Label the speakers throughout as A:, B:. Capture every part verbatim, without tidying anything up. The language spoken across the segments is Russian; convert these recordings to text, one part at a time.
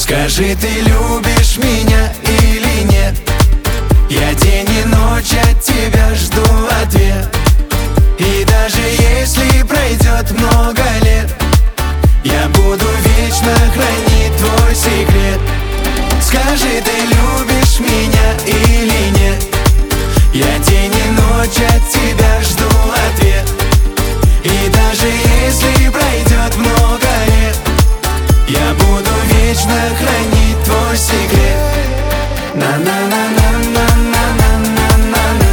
A: Скажи, ты любишь меня или нет? Я день и ночь от тебя жду ответ. И даже если пройдет много лет, я буду вечно хранить твой секрет. Скажи, ты любишь меня или нет? Я день и ночь от тебя жду ответ. И даже если пройдет много лет, я буду вечно хранить твой секрет. На-на-на-на-на-на-на-на-на-на.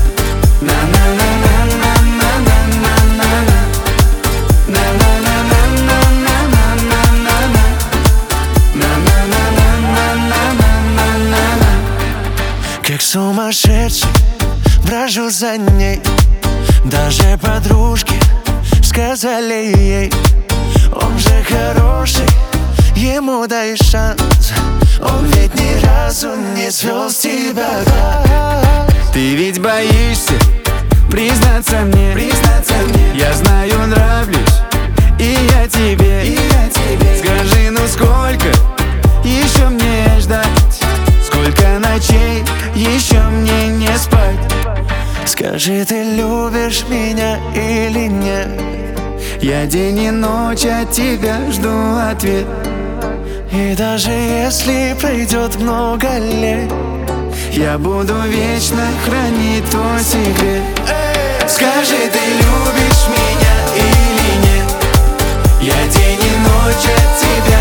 A: На-на-на-на-на-на-на-на-на. На-на-на-на-на-на-на-на. На-на-на-на-на-на-на-на. Как сумасшедший брожу за ней. Даже подружки сказали ей: он же хороший, ему дай шанс. Он ведь ни разу не свел с тебя глаз. Ты ведь боишься признаться мне, признаться мне. Я знаю, нравлюсь, и я тебе, и я тебе. Скажи, ну сколько еще мне ждать? Сколько ночей еще мне не спать? Скажи, ты любишь меня или нет? Я день и ночь от тебя жду ответ. И даже если пройдет много лет, я буду вечно хранить твой секрет. Скажи, ты любишь меня или нет? Я день и ночь от тебя